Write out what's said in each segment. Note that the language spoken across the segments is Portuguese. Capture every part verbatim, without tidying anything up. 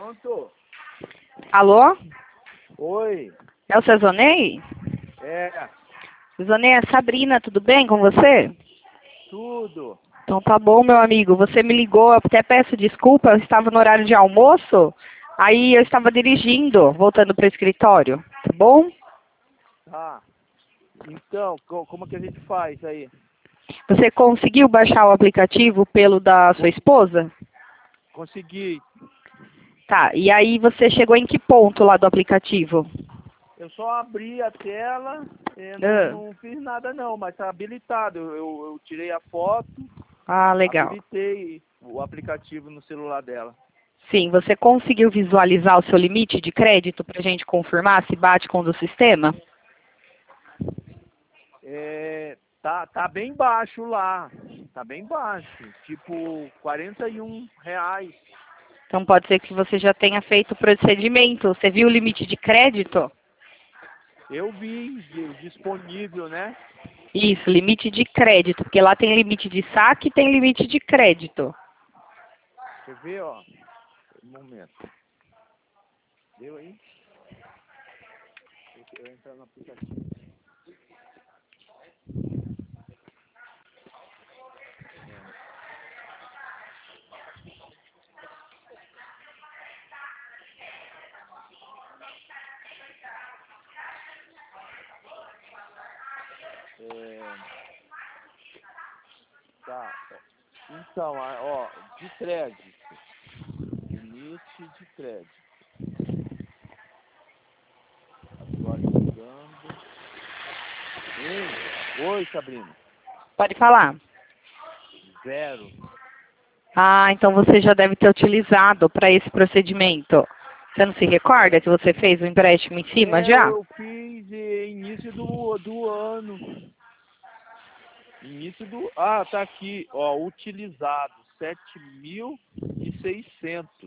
Pronto? Alô? Oi. É o seu Zonei? É, Zonei, é Sabrina, tudo bem com você? tudo. Então tá bom, meu amigo. Você me ligou, eu até peço desculpa, eu estava no horário de almoço, aí eu estava dirigindo, voltando para o escritório, tá bom? Tá. Então, co- como que a gente faz aí? Você conseguiu baixar o aplicativo pelo da sua esposa? Consegui. Tá, e aí você chegou em que ponto lá do aplicativo? Eu só abri a tela, eh, não, Ah, não fiz nada não, mas tá habilitado. Eu, eu, eu tirei a foto, ah, legal. habilitei o aplicativo no celular dela. Sim, você conseguiu visualizar o seu limite de crédito para a gente confirmar se bate com o do sistema? É, tá, tá bem baixo lá. Tá bem baixo. Tipo, quarenta e um reais. Então pode ser que você já tenha feito o procedimento. Você viu o limite de crédito? Eu vi de- disponível, né? Isso, limite de crédito, porque lá tem limite de saque e tem limite de crédito. Quer ver, ó? Um momento. Deu aí? Deixa eu entrar no aplicativo. É, tá. Então, a- ó, de crédito. Limite de crédito. Atualizando. Hein? Oi, Sabrina. Pode falar. Zero. Ah, então você já deve ter utilizado para esse procedimento. Você não se recorda que você fez o empréstimo em cima É, eu, já? eu fiz eh, início do, do ano. Início do. Ah, tá aqui, ó, utilizado. Sete mil e seiscentos.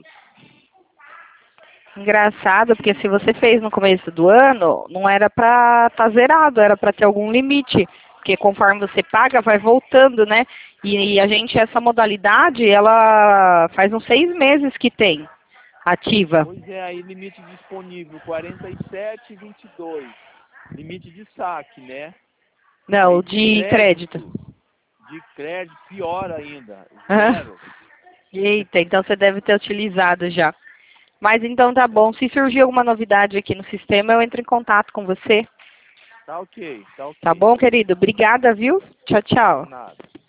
Engraçado, porque se você fez no começo do ano, não era para estar zerado, era para ter algum limite. Porque conforme você paga, vai voltando, né? E, e a gente, essa modalidade, ela faz uns seis meses que tem ativa. Pois é, aí limite disponível quarenta e sete e vinte e dois. Limite de saque, né? Aí Não, de de crédito. crédito, de crédito pior ainda, Hã? zero. Eita, então você deve ter utilizado já. Mas então tá bom. Se surgir alguma novidade aqui no sistema, eu entro em contato com você. Tá ok, tá Tá ok. bom, querido? Obrigada, viu? Tchau, De tchau. nada.